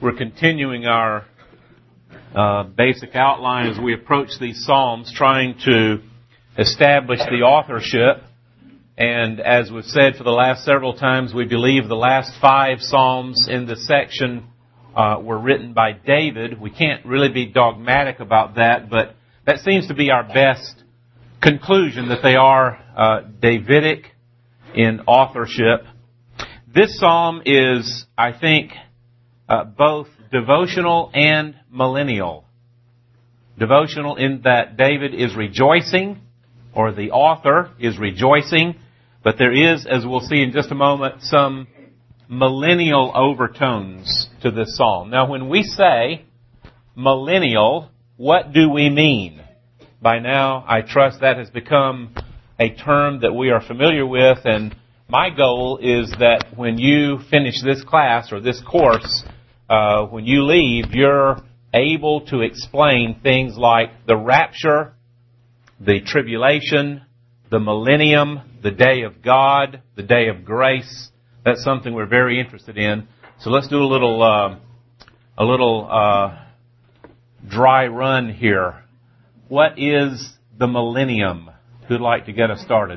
We're continuing our basic outline as we approach these Psalms, trying to establish the authorship. And as we've said for the last several times, we believe the last 5 Psalms in this section were written by David. We can't really be dogmatic about that, but that seems to be our best conclusion, that they are Davidic in authorship. This psalm is, I think, both devotional and millennial. Devotional in that David is rejoicing, or the author is rejoicing, but there is, as we'll see in just a moment, some millennial overtones to this psalm. Now, when we say millennial, what do we mean? By now, I trust that has become a term that we are familiar with, and my goal is that when you finish this class or this course, when you leave, you're able to explain things like the rapture, the tribulation, the millennium, the day of God, the day of grace. That's something we're very interested in. So let's do a little dry run here. What is the millennium? Who'd like to get us started?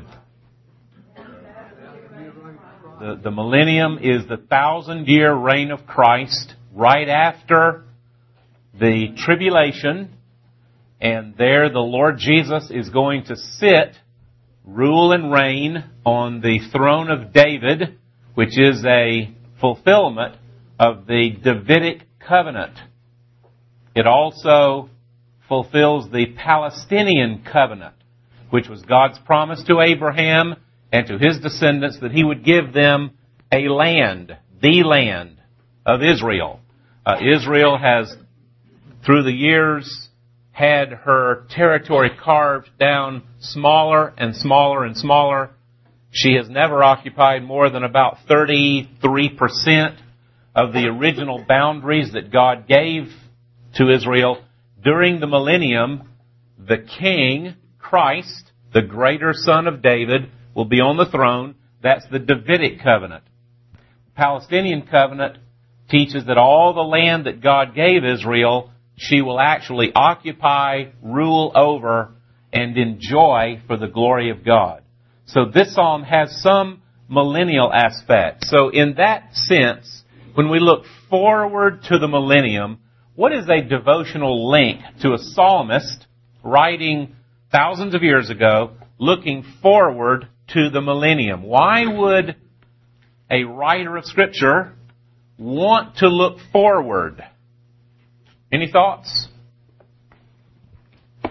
The millennium is the 1,000-year reign of Christ right after the tribulation. And there the Lord Jesus is going to sit, rule and reign on the throne of David, which is a fulfillment of the Davidic covenant. It also fulfills the Palestinian covenant, which was God's promise to Abraham and to his descendants that he would give them a land, the land of Israel. Israel has, through the years, had her territory carved down smaller and smaller and smaller. She has never occupied more than about 33% of the original boundaries that God gave to Israel. During the millennium, the king, Christ, the greater son of David, will be on the throne. That's the Davidic covenant. The Palestinian covenant teaches that all the land that God gave Israel, she will actually occupy, rule over, and enjoy for the glory of God. So this psalm has some millennial aspect. So in that sense, when we look forward to the millennium, what is a devotional link to a psalmist writing thousands of years ago, looking forward to the millennium? Why would a writer of Scripture want to look forward? Any thoughts? Well,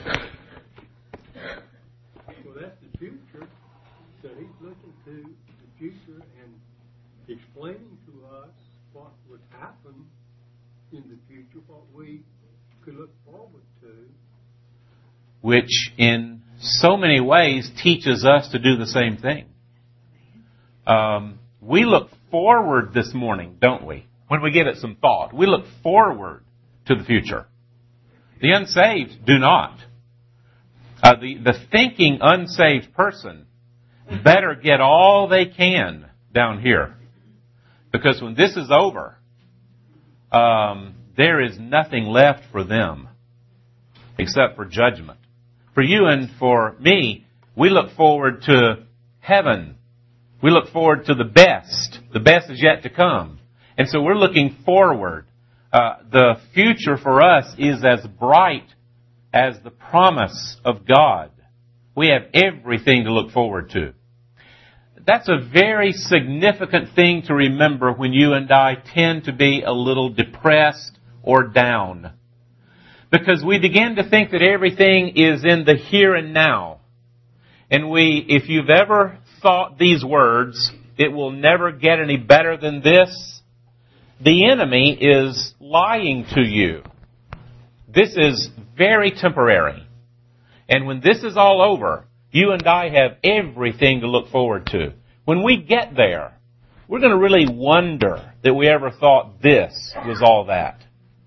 that's the future. So he's looking to the future and explaining to us what would happen in the future, what we could look forward to. Which in so many ways teaches us to do the same thing. We look forward this morning, don't we? When we give it some thought, we look forward to the future. The unsaved do not. The thinking unsaved person better get all they can down here. Because when this is over, there is nothing left for them except for judgment. For you and for me, we look forward to heaven. We look forward to the best. The best is yet to come. And so we're looking forward. The future for us is as bright as the promise of God. We have everything to look forward to. That's a very significant thing to remember when you and I tend to be a little depressed or down. Because we begin to think that everything is in the here and now. And if you've ever thought these words, it will never get any better than this. The enemy is lying to you. This is very temporary. And when this is all over, you and I have everything to look forward to. When we get there, we're going to really wonder that we ever thought this was all that.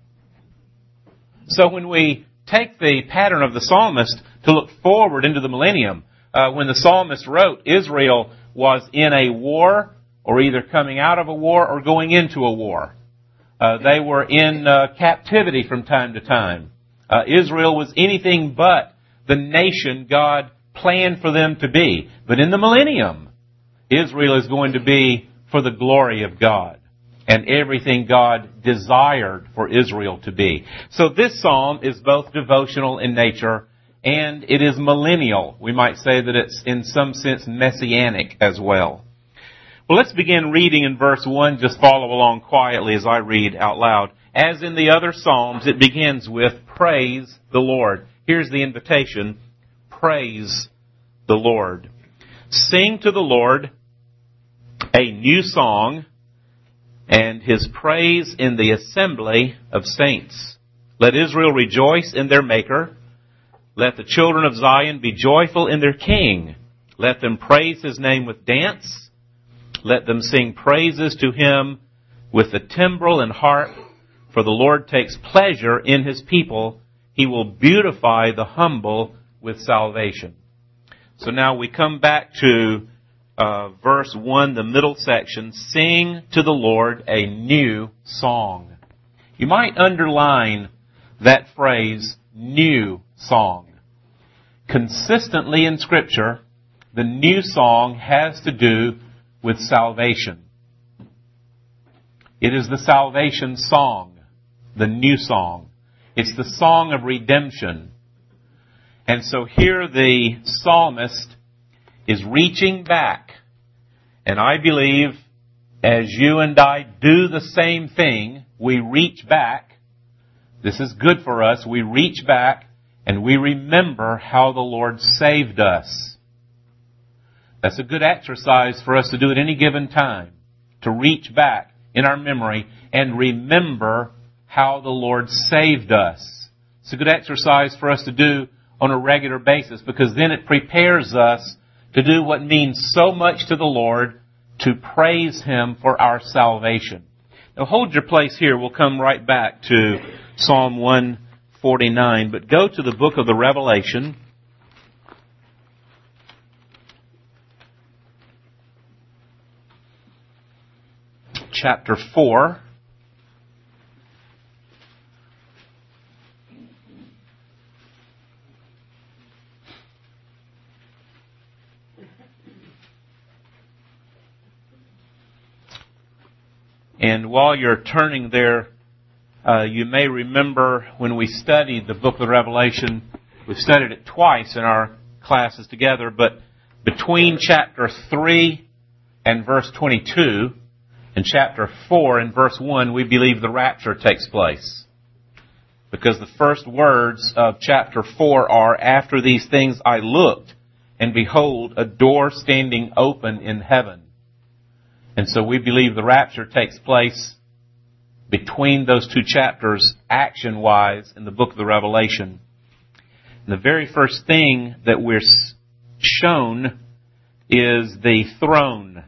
So when we take the pattern of the psalmist to look forward into the millennium, when the psalmist wrote, Israel was in a war, or either coming out of a war or going into a war. They were in captivity from time to time. Israel was anything but the nation God planned for them to be. But in the millennium, Israel is going to be for the glory of God and everything God desired for Israel to be. So this psalm is both devotional in nature and it is millennial. We might say that it's in some sense messianic as well. Well, let's begin reading in verse 1. Just follow along quietly as I read out loud. As in the other psalms, it begins with praise the Lord. Here's the invitation. Praise the Lord. Sing to the Lord a new song and His praise in the assembly of saints. Let Israel rejoice in their Maker. Let the children of Zion be joyful in their King. Let them praise His name with dance. Let them sing praises to Him with the timbrel and harp. For the Lord takes pleasure in His people. He will beautify the humble with salvation. So now we come back to verse 1, the middle section. Sing to the Lord a new song. You might underline that phrase, new song. Consistently in Scripture, the new song has to do with salvation. It is the salvation song, the new song. It's the song of redemption. And so here the psalmist is reaching back. And I believe as you and I do the same thing, we reach back. This is good for us. We reach back and we remember how the Lord saved us. That's a good exercise for us to do at any given time. To reach back in our memory and remember how the Lord saved us. It's a good exercise for us to do on a regular basis because then it prepares us to do what means so much to the Lord, to praise Him for our salvation. Now hold your place here. We'll come right back to Psalm 149, but go to the book of the Revelation. Chapter 4. And while you're turning there, you may remember when we studied the book of Revelation, we've studied it twice in our classes together, but between chapter 3 and verse 22 and chapter 4 and verse 1, we believe the rapture takes place. Because the first words of chapter 4 are, after these things I looked, and behold, a door standing open in heaven. And so we believe the rapture takes place between those two chapters, action-wise, in the book of the Revelation. And the very first thing that we're shown is the throne.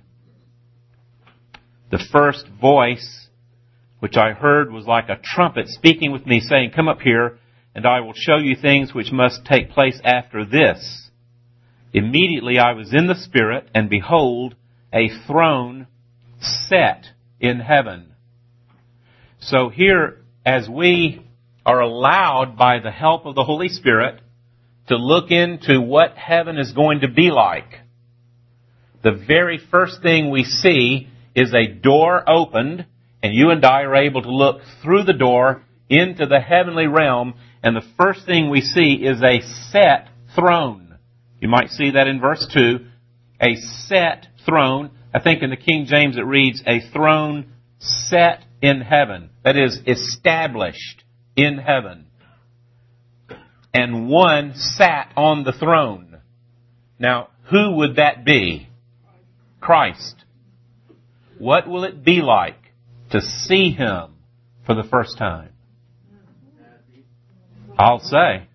The first voice, which I heard, was like a trumpet speaking with me, saying, "Come up here, and I will show you things which must take place after this." Immediately I was in the Spirit, and behold, a throne set in heaven. So here, as we are allowed by the help of the Holy Spirit to look into what heaven is going to be like, the very first thing we see is a door opened, and you and I are able to look through the door into the heavenly realm, and the first thing we see is a set throne. You might see that in verse 2, a set throne. I think in the King James it reads, a throne set in heaven. That is, established in heaven. And one sat on the throne. Now, who would that be? Christ. What will it be like to see Him for the first time? I'll say.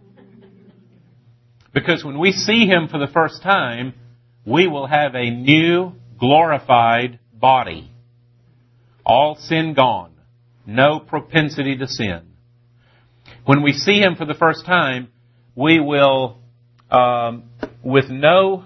Because when we see Him for the first time, we will have a new, glorified body. All sin gone. No propensity to sin. When we see Him for the first time, we will, with no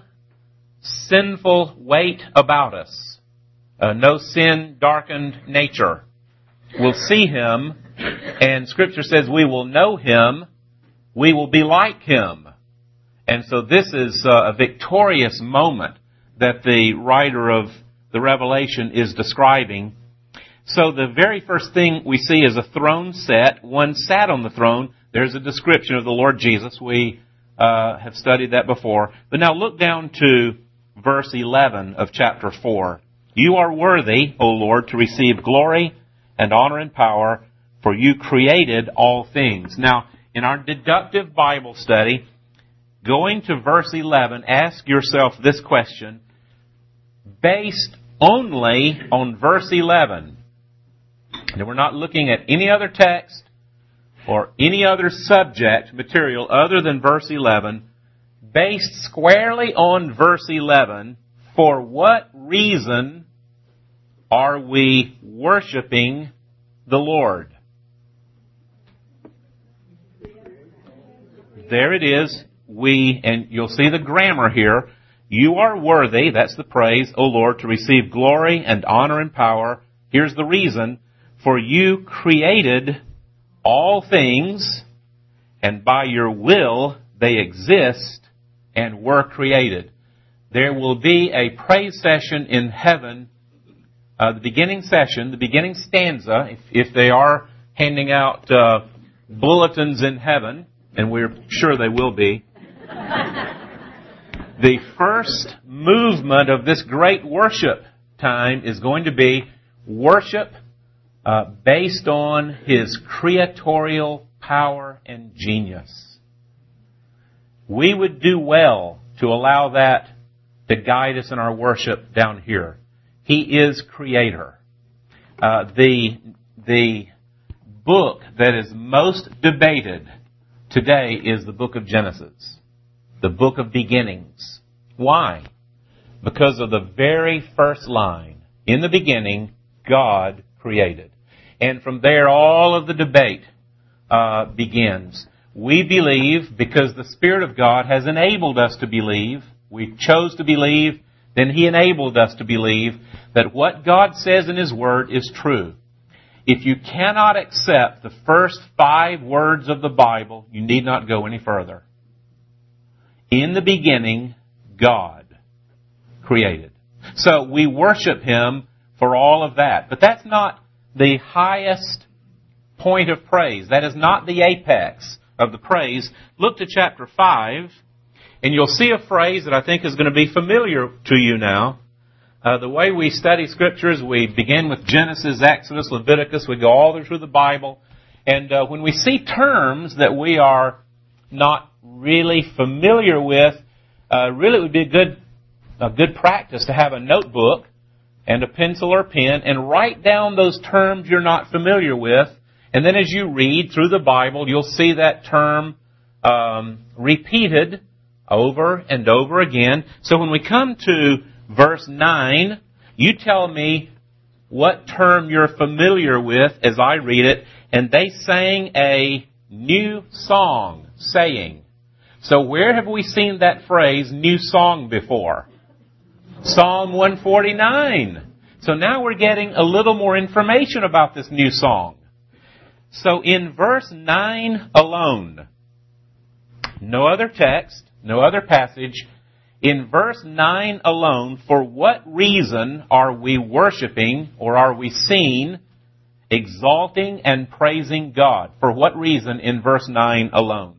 sinful weight about us, no sin-darkened nature, will see Him, and Scripture says we will know Him, we will be like Him. And so this is a victorious moment that the writer of the Revelation is describing. So the very first thing we see is a throne set. One sat on the throne. There's a description of the Lord Jesus. We have studied that before. But now look down to verse 11 of chapter 4. You are worthy, O Lord, to receive glory and honor and power, for you created all things. Now, in our deductive Bible study, going to verse 11, ask yourself this question, based only on verse 11. And we're not looking at any other text or any other subject material other than verse 11. Based squarely on verse 11, for what reason are we worshiping the Lord? There it is. And you'll see the grammar here. You are worthy, that's the praise, O Lord, to receive glory and honor and power. Here's the reason. For you created all things, and by your will they exist and were created. There will be a praise session in heaven, the beginning session, the beginning stanza, if they are handing out bulletins in heaven, and we're sure they will be. The first movement of this great worship time is going to be worship based on His creatorial power and genius. We would do well to allow that to guide us in our worship down here. He is Creator. The book that is most debated today is the book of Genesis, the book of beginnings. Why? Because of the very first line. In the beginning, God created. And from there, all of the debate begins. We believe because the Spirit of God has enabled us to believe. We chose to believe, then He enabled us to believe that what God says in His Word is true. If you cannot accept the first 5 words of the Bible, you need not go any further. In the beginning, God created. So we worship Him for all of that. But that's not the highest point of praise. That is not the apex of the praise. Look to chapter 5, and you'll see a phrase that I think is going to be familiar to you now. The way we study Scriptures, we begin with Genesis, Exodus, Leviticus. We go all through the Bible. And when we see terms that we are not really familiar with, really it would be a good practice to have a notebook and a pencil or pen and write down those terms you're not familiar with. And then as you read through the Bible, you'll see that term repeated over and over again. So when we come to verse 9, you tell me what term you're familiar with as I read it. And they sang a new song, saying. So where have we seen that phrase, new song, before? Psalm 149. So now we're getting a little more information about this new song. So in verse 9 alone, no other text, no other passage, in verse 9 alone, for what reason are we worshiping, or are we seen, exalting and praising God? For what reason in verse 9 alone?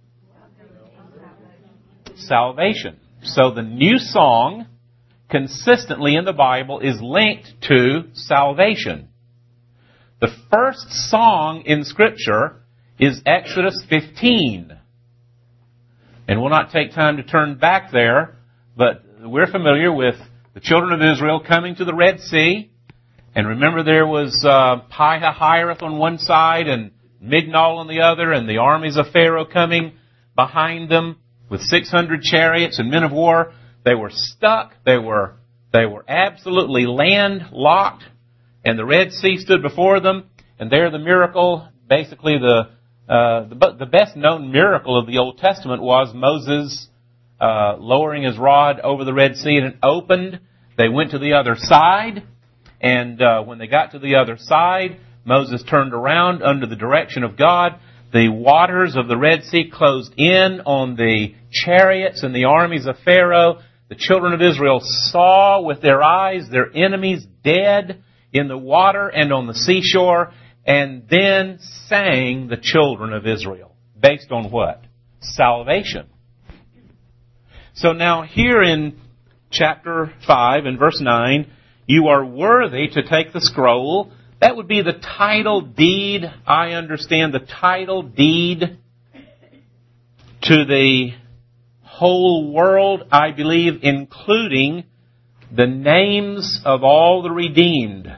Salvation. So the new song consistently in the Bible is linked to salvation. The first song in Scripture is Exodus 15. And we'll not take time to turn back there, but we're familiar with the children of Israel coming to the Red Sea. And remember there was Pi-hahiroth on one side and Mignol on the other, and the armies of Pharaoh coming behind them with 600 chariots and men of war. They were stuck. They were absolutely landlocked, and the Red Sea stood before them. And there the miracle, basically the best known miracle of the Old Testament was Moses lowering his rod over the Red Sea, and it opened. They went to the other side, and when they got to the other side, Moses turned around under the direction of God. The waters of the Red Sea closed in on the chariots and the armies of Pharaoh. The children of Israel saw with their eyes their enemies dead in the water and on the seashore, and then sang the children of Israel. Based on what? Salvation. So now here in chapter 5 and verse 9, you are worthy to take the scroll. That would be the title deed, I understand, the title deed to the whole world, I believe, including the names of all the redeemed.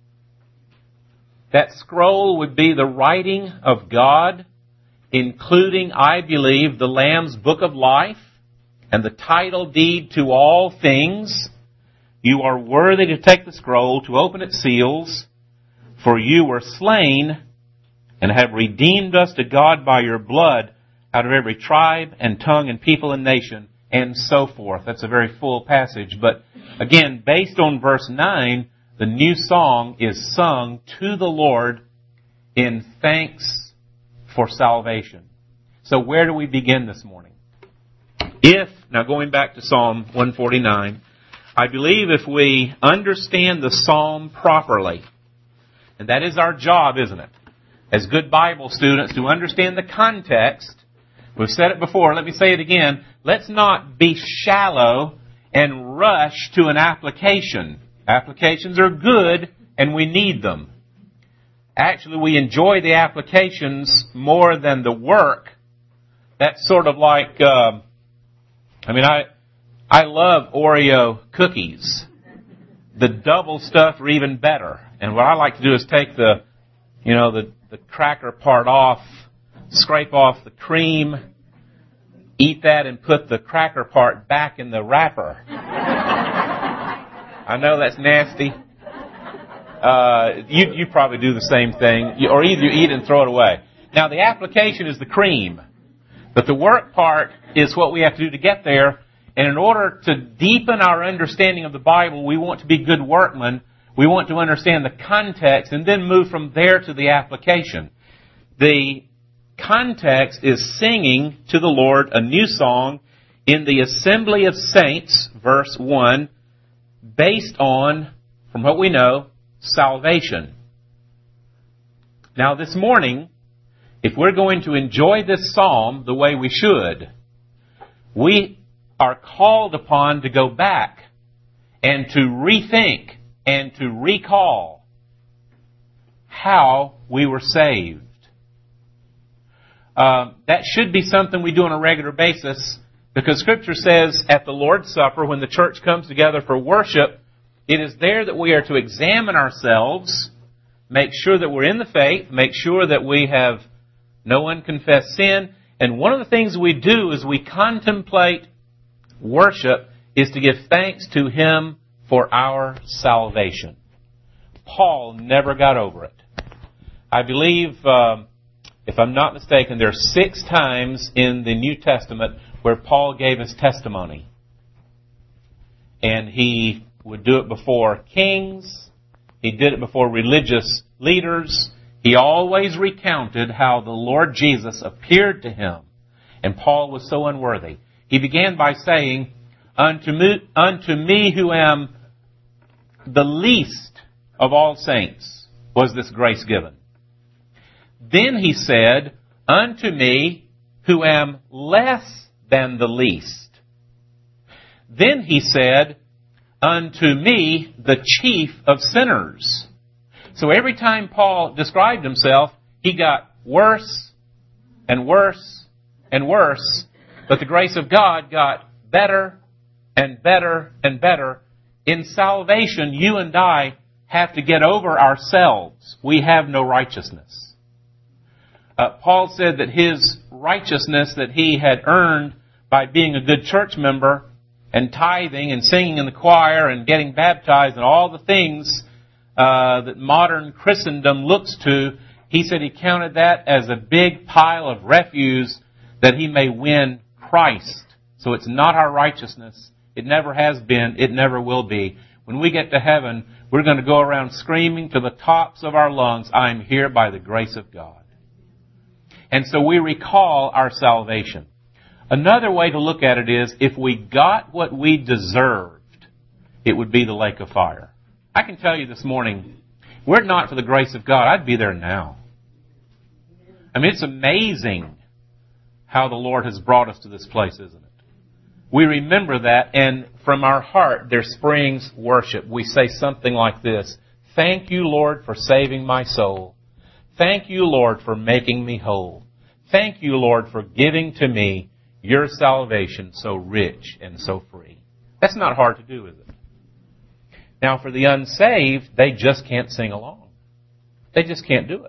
That scroll would be the writing of God, including, I believe, the Lamb's Book of Life and the title deed to all things. You are worthy to take the scroll, to open its seals, for you were slain and have redeemed us to God by your blood out of every tribe and tongue and people and nation, and so forth. That's a very full passage. But again, based on verse 9, the new song is sung to the Lord in thanks for salvation. So where do we begin this morning? Now going back to Psalm 149, I believe if we understand the psalm properly, and that is our job, isn't it? As good Bible students, to understand the context. We've said it before, let me say it again. Let's not be shallow and rush to an application. Applications are good, and we need them. Actually, we enjoy the applications more than the work. That's sort of like, I love Oreo cookies. The double stuff are even better. And what I like to do is take the cracker part off, scrape off the cream, eat that, and put the cracker part back in the wrapper. I know that's nasty. You probably do the same thing, or either you eat it and throw it away. Now, the application is the cream, but the work part is what we have to do to get there. And in order to deepen our understanding of the Bible, we want to be good workmen. We want to understand the context and then move from there to the application. The context is singing to the Lord a new song in the assembly of saints, verse 1, based on, from what we know, salvation. Now this morning, if we're going to enjoy this psalm the way we should, we are called upon to go back and to rethink and to recall how we were saved. That should be something we do on a regular basis, because Scripture says at the Lord's Supper, when the church comes together for worship, it is there that we are to examine ourselves, make sure that we're in the faith, make sure that we have no unconfessed sin. And one of the things we do as we contemplate worship is to give thanks to Him for our salvation. Paul never got over it. I believe, if I'm not mistaken, there are 6 times in the New Testament where Paul gave his testimony. And he would do it before kings. He did it before religious leaders. He always recounted how the Lord Jesus appeared to him. And Paul was so unworthy. He began by saying, Unto me who am the least of all saints was this grace given. Then he said, Unto me who am less than the least. Then he said, Unto me the chief of sinners. So every time Paul described himself, he got worse and worse and worse. But the grace of God got better and better and better. In salvation, you and I have to get over ourselves. We have no righteousness. Paul said that his righteousness that he had earned by being a good church member and tithing and singing in the choir and getting baptized and all the things that modern Christendom looks to, he said he counted that as a big pile of refuse that he may win Christ. So it's not our righteousness. It never has been. It never will be. when we get to heaven, we're going to go around screaming to the tops of our lungs, I'm here by the grace of God. And so we recall our salvation. Another way to look at it is, if we got what we deserved, it would be the lake of fire. I can tell you this morning, were it not for the grace of God, I'd be there now. I mean, it's amazing how the Lord has brought us to this place, isn't it? We remember that, and from our heart there springs worship. We say something like this: thank you, Lord, for saving my soul. Thank you, Lord, for making me whole. Thank you, Lord, for giving to me your salvation so rich and so free. That's not hard to do, is it? Now, for the unsaved, they just can't sing along. They just can't do it.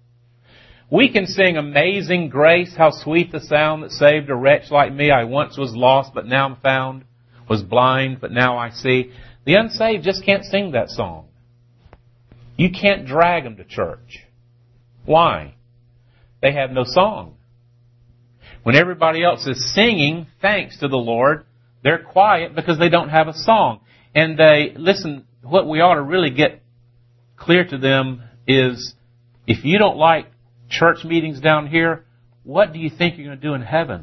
We can sing Amazing Grace, how sweet the sound that saved a wretch like me. I once was lost, but now I'm found. Was blind, but now I see. The unsaved just can't sing that song. You can't drag them to church. Why? They have no song. When everybody else is singing thanks to the Lord, they're quiet because they don't have a song. And listen, what we ought to really get clear to them is, if you don't like church meetings down here, what do you think you're going to do in heaven?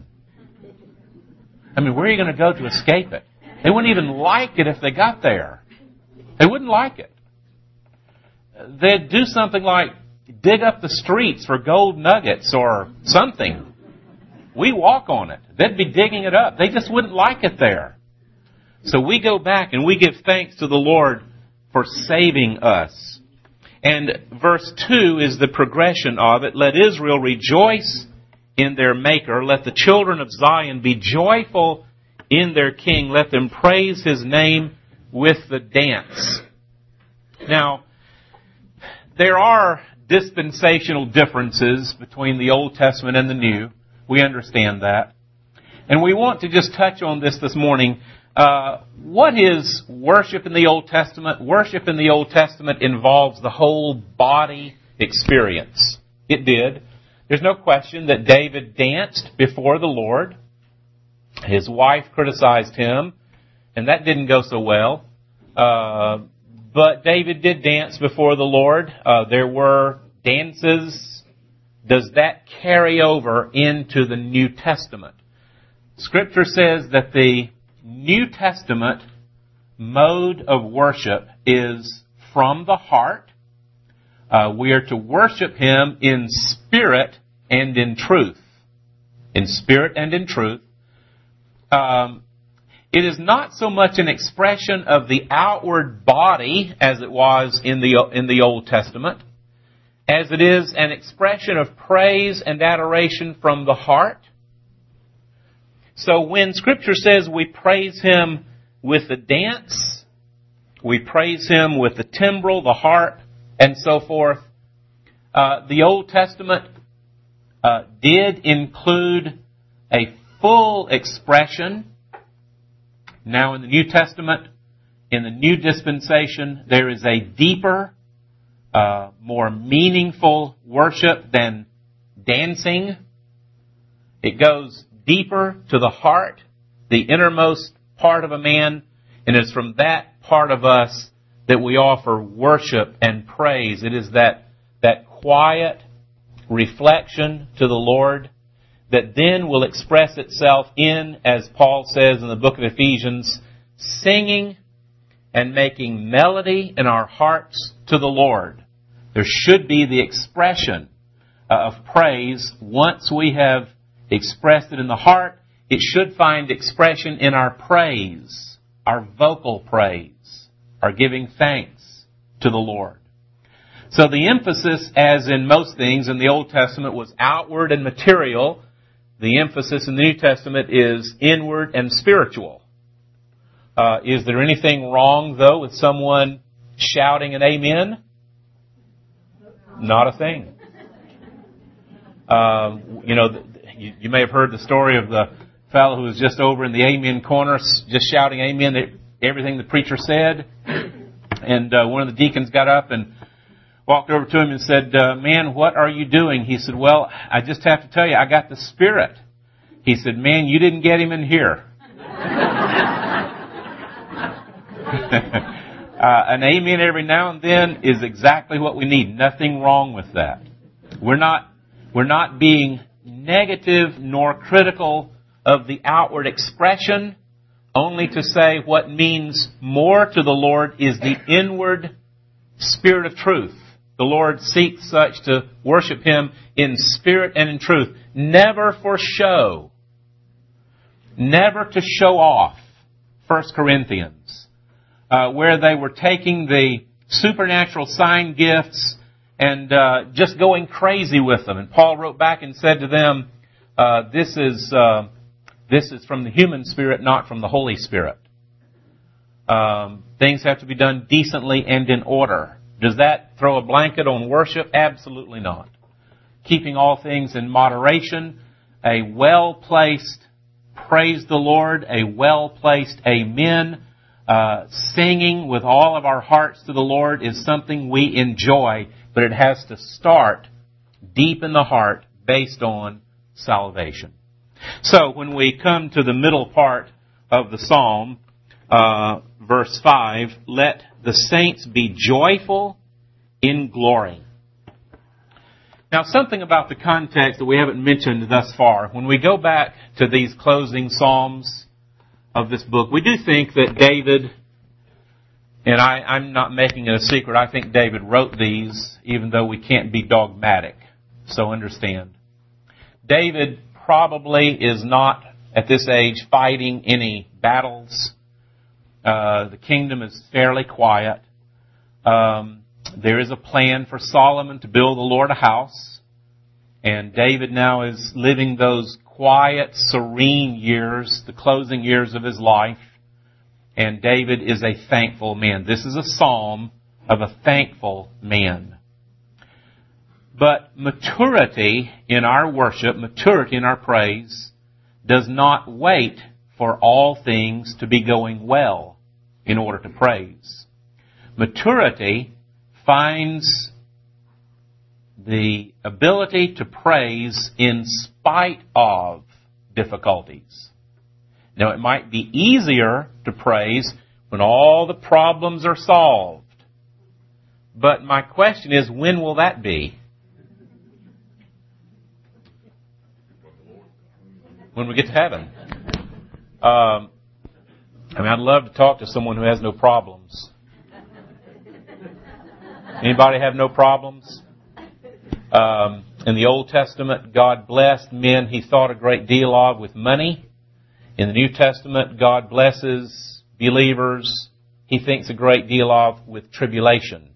I mean, where are you going to go to escape it? They wouldn't even like it if they got there. They wouldn't like it. They'd do something like dig up the streets for gold nuggets or something. We walk on it. They'd be digging it up. They just wouldn't like it there. So we go back and we give thanks to the Lord for saving us. And verse 2 is the progression of it. Let Israel rejoice in their Maker. Let the children of Zion be joyful in their King. Let them praise His name with the dance. Now, there are dispensational differences between the Old Testament and the New. We understand that. And we want to just touch on this morning. What is worship in the Old Testament? Worship in the Old Testament involves the whole body experience. It did. There's no question that David danced before the Lord. His wife criticized him, and that didn't go so well. But David did dance before the Lord. There were dances. Does that carry over into the New Testament? Scripture says that the New Testament mode of worship is from the heart. We are to worship Him in spirit and in truth. In spirit and in truth. It is not so much an expression of the outward body as it was in the Old Testament, as it is an expression of praise and adoration from the heart. So when Scripture says we praise Him with the dance, we praise Him with the timbrel, the harp, and so forth, the Old Testament did include a full expression. Now in the New Testament, in the New Dispensation, there is a deeper, more meaningful worship than dancing. It goes deeper to the heart, the innermost part of a man, and it's from that part of us that we offer worship and praise. It is that quiet reflection to the Lord that then will express itself in, as Paul says in the book of Ephesians, singing and making melody in our hearts to the Lord. There should be the expression of praise. Once we have expressed it in the heart, it should find expression in our praise, our vocal praise, our giving thanks to the Lord. So the emphasis, as in most things in the Old Testament, was outward and material. The emphasis in the New Testament is inward and spiritual. Is there anything wrong, though, with someone shouting an amen? Not a thing. You may have heard the story of the fellow who was just over in the amen corner, just shouting amen to everything the preacher said. And one of the deacons got up and walked over to him and said, man, what are you doing? He said, well, I just have to tell you, I got the Spirit. He said, man, you didn't get Him in here. An amen every now and then is exactly what we need. Nothing wrong with that. We're not being negative nor critical of the outward expression, only to say what means more to the Lord is the inward spirit of truth. The Lord seeks such to worship Him in spirit and in truth. Never for show. Never to show off. 1 Corinthians. Where they were taking the supernatural sign gifts and just going crazy with them. And Paul wrote back and said to them, this is from the human spirit, not from the Holy Spirit. Things have to be done decently and in order. Does that throw a blanket on worship? Absolutely not. Keeping all things in moderation, a well-placed praise the Lord, a well-placed amen, singing with all of our hearts to the Lord is something we enjoy, but it has to start deep in the heart based on salvation. So when we come to the middle part of the psalm, verse 5, let the saints be joyful in glory. Now, something about the context that we haven't mentioned thus far. When we go back to these closing psalms of this book, we do think that David, and I'm not making it a secret, I think David wrote these, even though we can't be dogmatic. So understand. David probably is not, at this age, fighting any battles. The kingdom is fairly quiet. There is a plan for Solomon to build the Lord a house. And David now is living those quiet, serene years, the closing years of his life. And David is a thankful man. This is a psalm of a thankful man. But maturity in our worship, maturity in our praise, does not wait for all things to be going well in order to praise. Maturity finds the ability to praise in spite of difficulties. Now, it might be easier to praise when all the problems are solved. But my question is, when will that be? When we get to heaven. I'd love to talk to someone who has no problems. Anybody have no problems? In the Old Testament, God blessed men He thought a great deal of with money. In the New Testament, God blesses believers He thinks a great deal of with tribulation.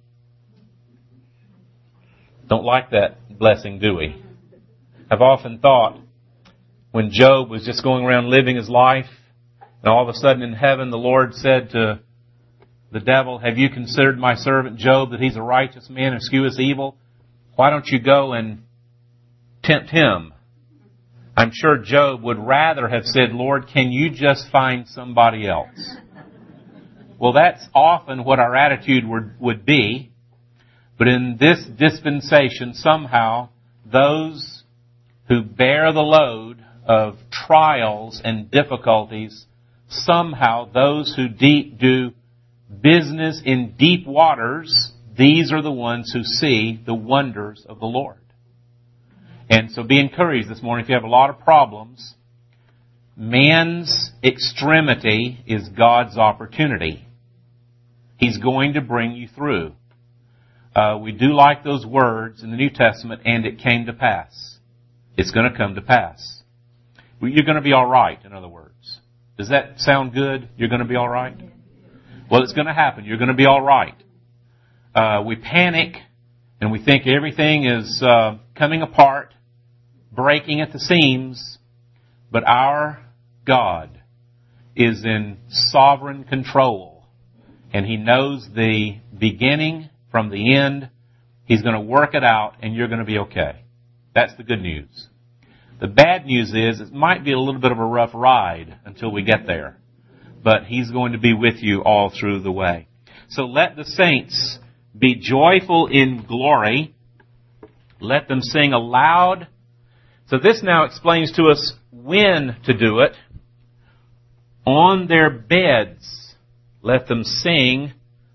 Don't like that blessing, do we? I've often thought, when Job was just going around living his life, and all of a sudden in heaven the Lord said to the devil, have you considered my servant Job, that he's a righteous man and escheweth evil? Why don't you go and tempt him? I'm sure Job would rather have said, Lord, can you just find somebody else? Well, that's often what our attitude would be. But in this dispensation, somehow, those who bear the load of trials and difficulties, somehow those who do business in deep waters, these are the ones who see the wonders of the Lord. And so be encouraged this morning. If you have a lot of problems, man's extremity is God's opportunity. He's going to bring you through. We do like those words in the New Testament, and it came to pass. It's going to come to pass. You're going to be all right, in other words. Does that sound good? You're going to be all right? Well, it's going to happen. You're going to be all right. We panic and we think everything is coming apart, breaking at the seams, but our God is in sovereign control, and He knows the beginning from the end. He's going to work it out, and you're going to be okay. That's the good news. The bad news is it might be a little bit of a rough ride until we get there, but He's going to be with you all through the way. So let the saints be joyful in glory. Let them sing aloud. So this now explains to us when to do it. On their beds, let them sing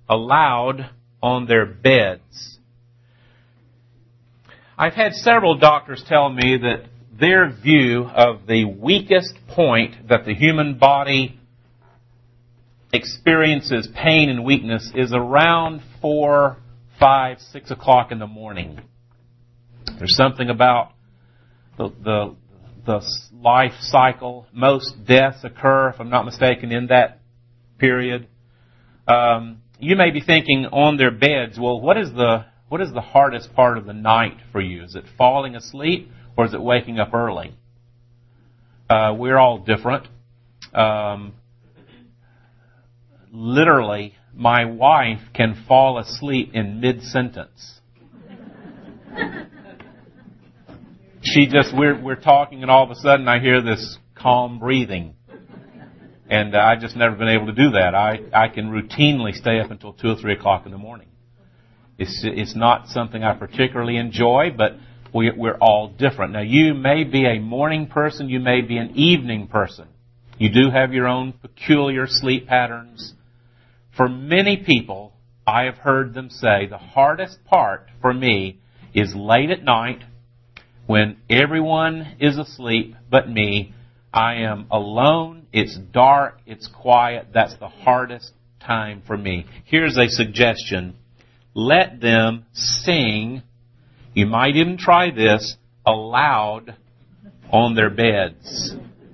allowed on their beds. I've had several doctors tell me that their view of the weakest point that the human body experiences pain and weakness is around 4, 5, 6 o'clock in the morning. There's something about the life cycle. Most deaths occur, if I'm not mistaken, in that period. You may be thinking on their beds, well, what is the hardest part of the night for you? Is it falling asleep or is it waking up early? We're all different. Literally, my wife can fall asleep in mid-sentence. We're talking and all of a sudden I hear this calm breathing. And I've just never been able to do that. I can routinely stay up until 2 or 3 o'clock in the morning. It's not something I particularly enjoy, but we're all different. Now, you may be a morning person. You may be an evening person. You do have your own peculiar sleep patterns. For many people, I have heard them say the hardest part for me is late at night when everyone is asleep but me. I am alone. It's dark. It's quiet. That's the hardest time for me. Here's a suggestion. Let them sing. You might even try this aloud on their beds.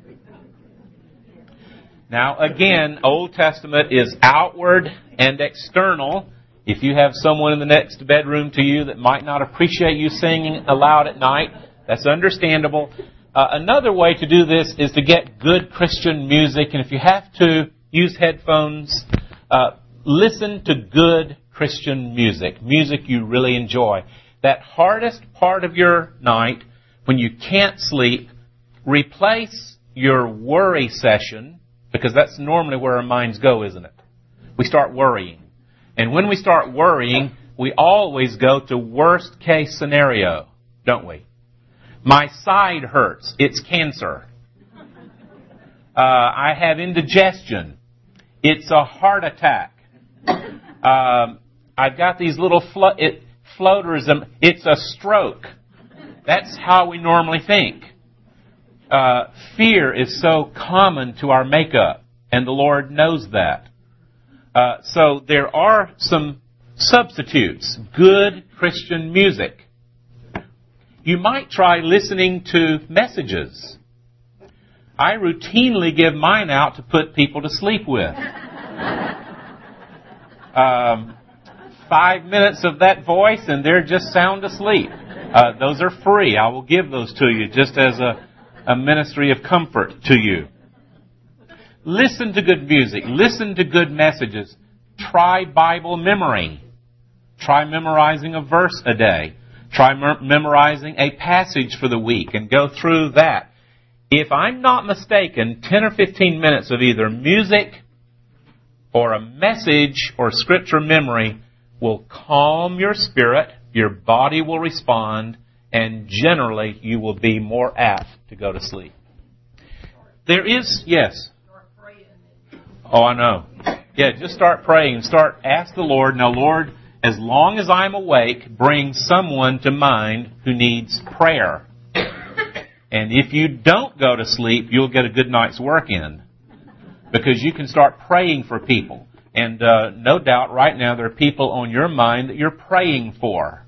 Now, again, Old Testament is outward and external. If you have someone in the next bedroom to you that might not appreciate you singing aloud at night, that's understandable. Another way to do this is to get good Christian music. And if you have to use headphones, listen to good Christian music you really enjoy. That hardest part of your night, when you can't sleep, replace your worry session, because that's normally where our minds go, isn't it? We start worrying. And when we start worrying, we always go to worst case scenario, don't we? My side hurts. It's cancer. I have indigestion. It's a heart attack. I've got these little floaters. It's a stroke. That's how we normally think. Fear is so common to our makeup, and the Lord knows that. So there are some substitutes. Good Christian music. You might try listening to messages. I routinely give mine out to put people to sleep with. 5 minutes of that voice and they're just sound asleep. Those are free. I will give those to you just as a ministry of comfort to you. Listen to good music. Listen to good messages. Try Bible memory. Try memorizing a verse a day. Try memorizing a passage for the week and go through that. If I'm not mistaken, 10 or 15 minutes of either music or a message or scripture memory will calm your spirit, your body will respond, and generally you will be more apt to go to sleep. There is, yes. Oh, I know. Yeah, just start praying. Ask the Lord, now Lord, as long as I'm awake, bring someone to mind who needs prayer. And if you don't go to sleep, you'll get a good night's work in. Because you can start praying for people. And no doubt right now there are people on your mind that you're praying for.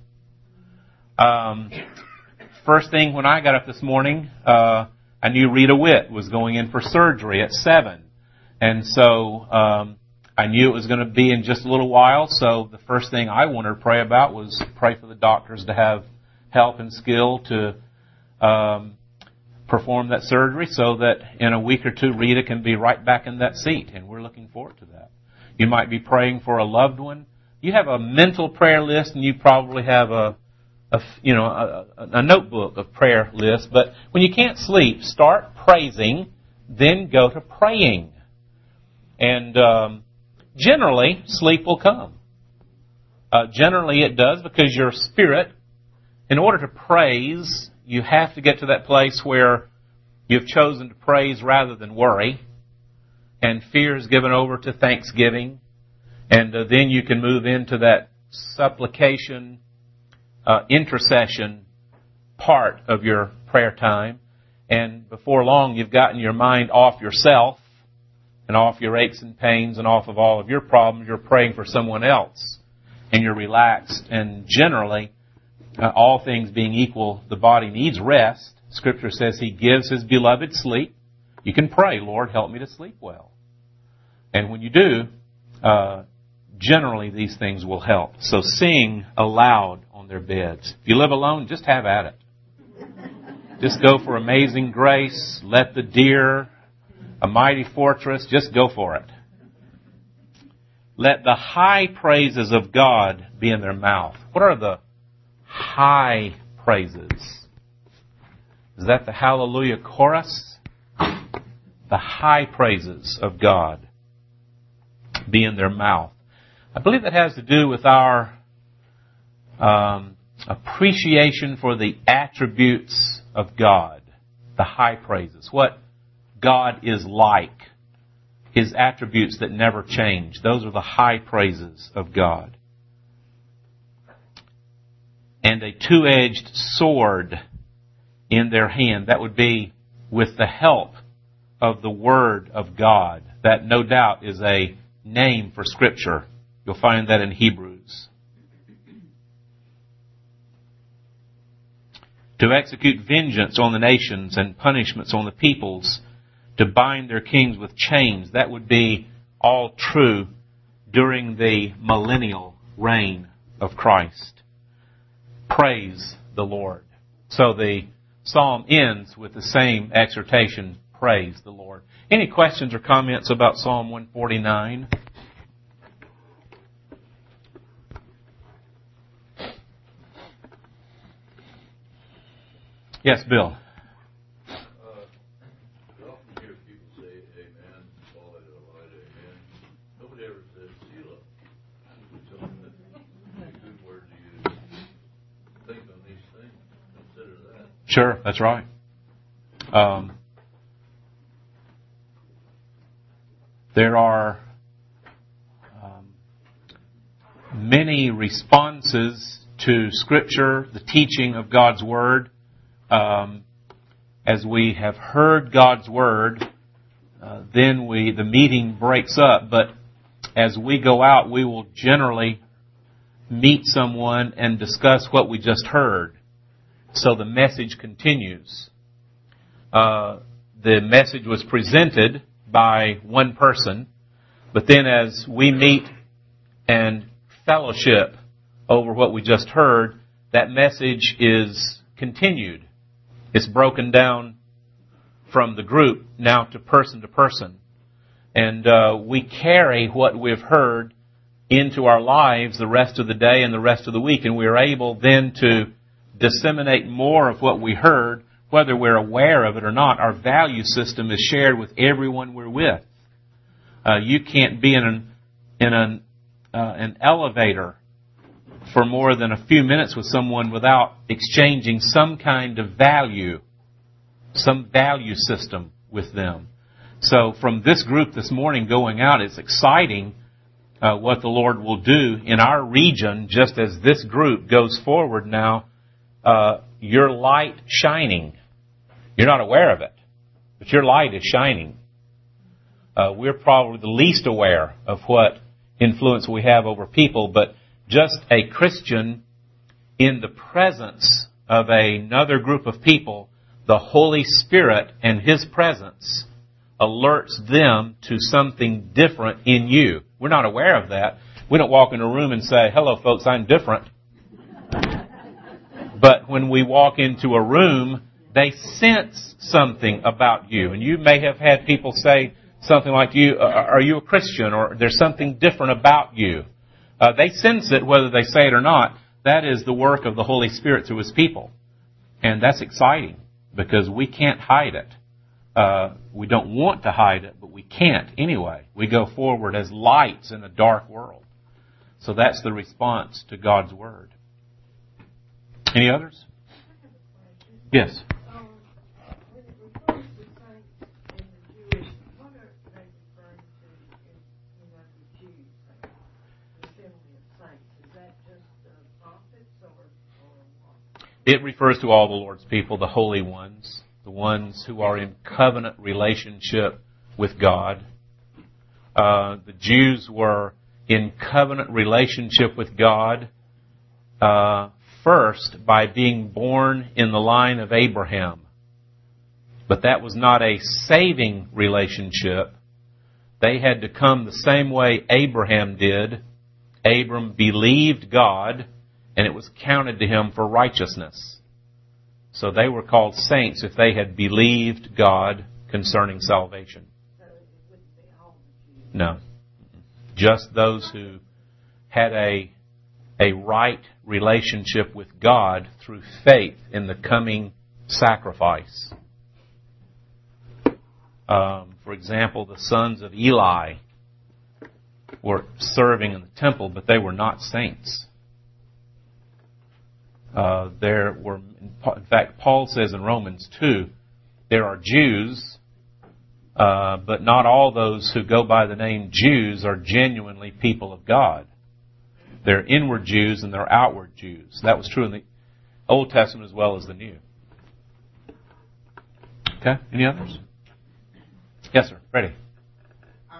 First thing when I got up this morning, I knew Rita Witt was going in for surgery at 7. And so I knew it was going to be in just a little while. So the first thing I wanted to pray about was pray for the doctors to have help and skill to perform that surgery so that in a week or two Rita can be right back in that seat. And we're looking forward to that. You might be praying for a loved one. You have a mental prayer list, and you probably have a notebook of prayer lists. But when you can't sleep, start praising, then go to praying. And generally, sleep will come. Generally, it does because your spirit, in order to praise, you have to get to that place where you've chosen to praise rather than worry. And fear is given over to thanksgiving. And then you can move into that supplication, intercession part of your prayer time. And before long, you've gotten your mind off yourself and off your aches and pains and off of all of your problems. You're praying for someone else. And you're relaxed. And generally, all things being equal, the body needs rest. Scripture says He gives His beloved sleep. You can pray, Lord, help me to sleep well. And when you do, generally these things will help. So sing aloud on their beds. If you live alone, just have at it. Just go for Amazing Grace. Let the deer, A Mighty Fortress, just go for it. Let the high praises of God be in their mouth. What are the high praises? Is that the Hallelujah chorus? The high praises of God be in their mouth. I believe that has to do with our appreciation for the attributes of God. The high praises. What God is like. His attributes that never change. Those are the high praises of God. And a two-edged sword in their hand. That would be with the help of the Word of God. That no doubt is a name for Scripture. You'll find that in Hebrews. To execute vengeance on the nations and punishments on the peoples, to bind their kings with chains. That would be all true during the millennial reign of Christ. Praise the Lord. So the psalm ends with the same exhortation, praise the Lord. Any questions or comments about Psalm 149? Yes, Bill. Sure, that's right. There are many responses to Scripture, the teaching of God's Word. As we have heard God's Word, then the meeting breaks up. But as we go out, we will generally meet someone and discuss what we just heard. So the message continues. The message was presented by one person, but then as we meet and fellowship over what we just heard, that message is continued. It's broken down from the group now to person. And we carry what we've heard into our lives the rest of the day and the rest of the week, and we are able then to disseminate more of what we heard, whether we're aware of it or not. Our value system is shared with everyone we're with. You can't be in an elevator for more than a few minutes with someone without exchanging some kind of value, some value system with them. So from this group this morning going out, it's exciting what the Lord will do in our region just as this group goes forward now. Your light shining. You're not aware of it, but your light is shining. We're probably the least aware of what influence we have over people, but just a Christian in the presence of another group of people, the Holy Spirit and His presence alerts them to something different in you. We're not aware of that. We don't walk in a room and say, hello folks, I'm different. But when we walk into a room, they sense something about you. And you may have had people say something like, are you a Christian? Or there's something different about you. They sense it whether they say it or not. That is the work of the Holy Spirit through His people. And that's exciting because we can't hide it. We don't want to hide it, but we can't anyway. We go forward as lights in a dark world. So that's the response to God's Word. Any others? Yes. When it refers to saints in the Jewish, what are they referring to in the Jews? It refers to all the Lord's people, the holy ones, the ones who are in covenant relationship with God. The Jews were in covenant relationship with God first by being born in the line of Abraham. But that was not a saving relationship. They had to come the same way Abraham did. Abram believed God, and it was counted to him for righteousness. So they were called saints if they had believed God concerning salvation. No. Just those who had a right relationship with God through faith in the coming sacrifice. For example, the sons of Eli were serving in the temple, but they were not saints. In fact, Paul says in Romans 2, there are Jews, but not all those who go by the name Jews are genuinely people of God. They're inward Jews and they're outward Jews. That was true in the Old Testament as well as the New. Okay, any others? Yes, sir. Ready. I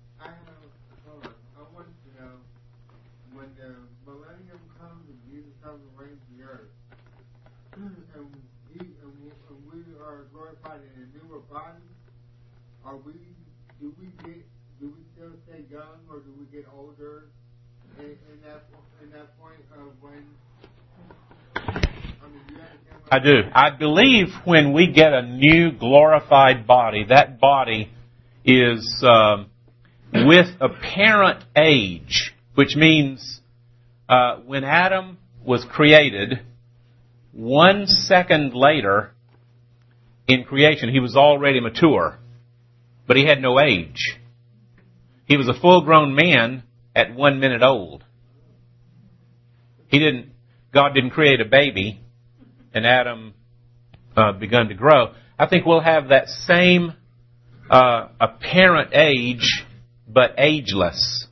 want to know, when the millennium comes and Jesus comes and reigns the earth, and we are glorified in a newer body, do we still stay young, or do we get older in that point of when? I do. I believe when we get a new glorified body, that body is with apparent age, which means when Adam was created, 1 second later in creation, he was already mature, but he had no age. He was a full-grown man at 1 minute old. God didn't create a baby, and Adam begun to grow. I think we'll have that same apparent age, but ageless.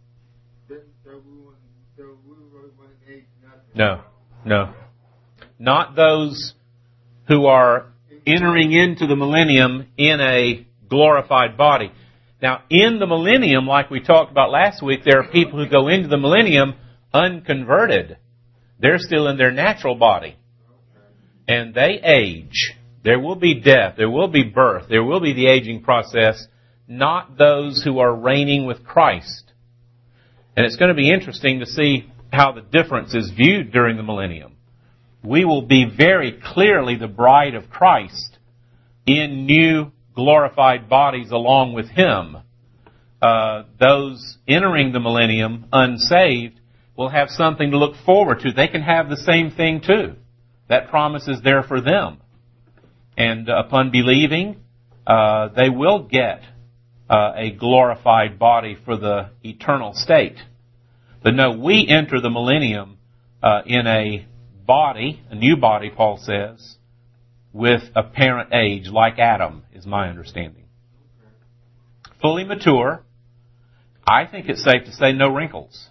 No. Not those who are entering into the millennium in a glorified body. Now, in the millennium, like we talked about last week, there are people who go into the millennium unconverted. They're still in their natural body. And they age. There will be death. There will be birth. There will be the aging process. Not those who are reigning with Christ. And it's going to be interesting to see how the difference is viewed during the millennium. We will be very clearly the bride of Christ in new glorified bodies along with Him. Those entering the millennium unsaved will have something to look forward to. They can have the same thing too. That promise is there for them. And upon believing, they will get a glorified body for the eternal state. But no, we enter the millennium in a body, a new body, Paul says, with apparent age, like Adam, is my understanding. Fully mature. I think it's safe to say no wrinkles.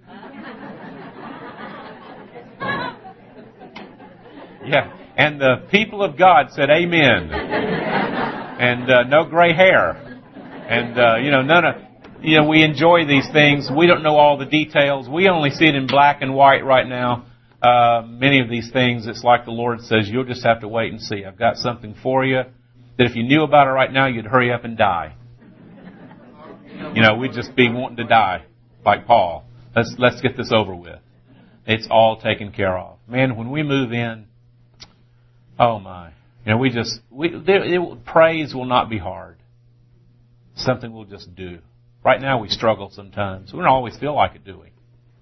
Yeah, and the people of God said amen. And no gray hair. And, we enjoy these things. We don't know all the details. We only see it in black and white right now. Many of these things, it's like the Lord says, you'll just have to wait and see. I've got something for you that if you knew about it right now, you'd hurry up and die. We'd just be wanting to die, like Paul. Let's get this over with. It's all taken care of. Man, when we move in, oh my. Praise will not be hard. Something we'll just do. Right now we struggle sometimes. We don't always feel like it, do we?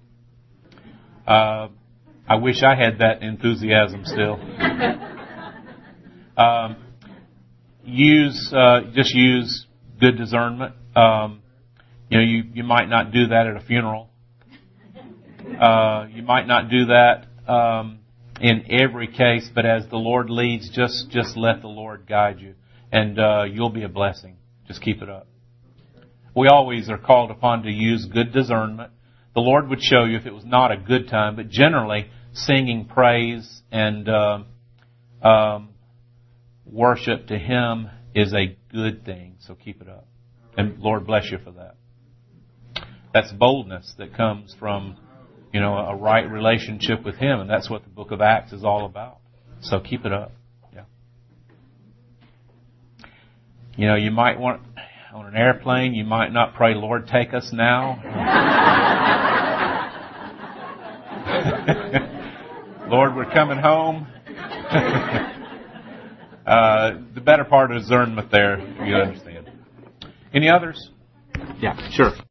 I wish I had that enthusiasm still. Just use good discernment. You might not do that at a funeral. You might not do that in every case, but as the Lord leads, just let the Lord guide you, and you'll be a blessing. Just keep it up. We always are called upon to use good discernment. The Lord would show you if it was not a good time, but generally, singing praise and worship to Him is a good thing. So keep it up. And Lord bless you for that. That's boldness that comes from, a right relationship with Him. And that's what the book of Acts is all about. So keep it up. Yeah. You might want, on an airplane, you might not pray, Lord, take us now. Lord, we're coming home. The better part of discernment there, you understand. Any others? Yeah, sure.